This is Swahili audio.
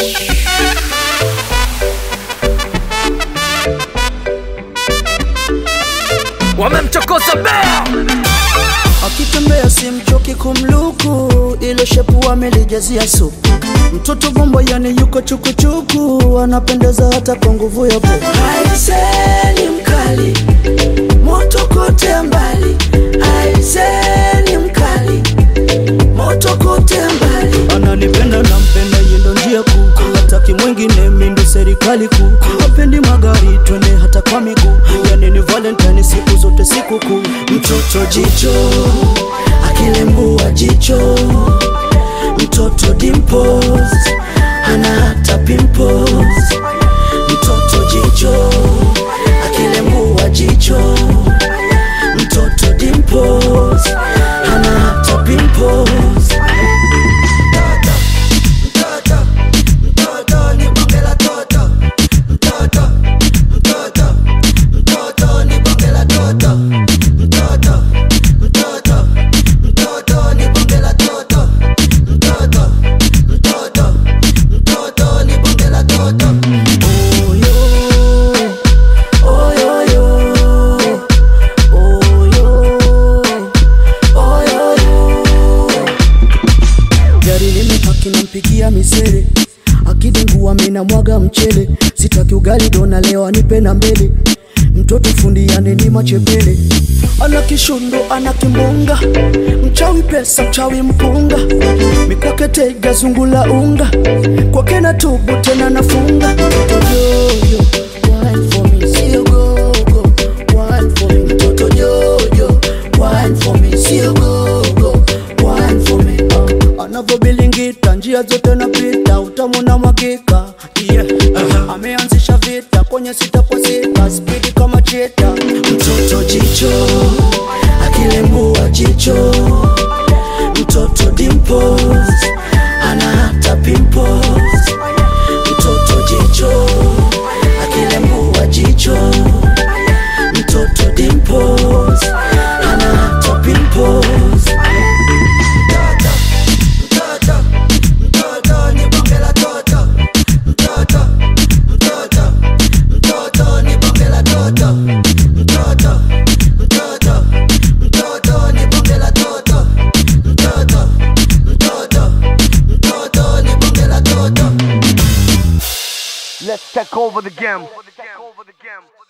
Wamemchokoza bea, akitembea simchoki kumluku, ile shepu amelijazia supu. Mtoto bombo yani yuko chukuchuku, anapendeza hata kwa nguvu ya popo. Aiseni mkali, moto kote mbali. Aiseni mkali, moto kote mbali. Ananipenda na mpenda yendo njia kuu, hataki mwingine mindu serikali kuu. Hapendi magari twende hata kwa miguu, yani ni Valentine siku zote siku kuu. Mtoto jicho, akilembua jicho. Mtoto dimples, hana hata pimples. Mtoto jicho, akilembua jicho. Mtoto dimples, hana hata pimples. Mtoto ni bonge la toto. Mtoto ni bonge la toto. Mtoto ni bonge la toto. Mtoto ni bonge la toto. Gari limepaki nampikia misere, akidengua mina mwaga mchele. Sitaki ugali dona leo anipe na mbele. Mtoto fundi yani ni machepele, ana kishundo ana kimbunga. Mchawi pesa mchawi mpunga, mikwake tega zungula unga. Kwake na tubu tena nafunga. Mtoto jojo, wine for me, sio gogo. Wine for me, mtoto jojo, wine for me, sio gogo. Wine for me, anavobilingita njia zote napita, utamu na mwakika. Yeah, ameanzisha vita kwenye sita kwa sita, speedi kama cheta. Mtoto jicho, akilembua jicho. Mtoto dimples, hana hata pimples. Mtoto jicho, akilembua jicho. Mtoto dimples, hana hata pimples. Mtoto ni bonge la toto. Mtoto ni bonge la toto. Mtoto ni bonge la toto. Mtoto ni bonge la toto. let's take over the game.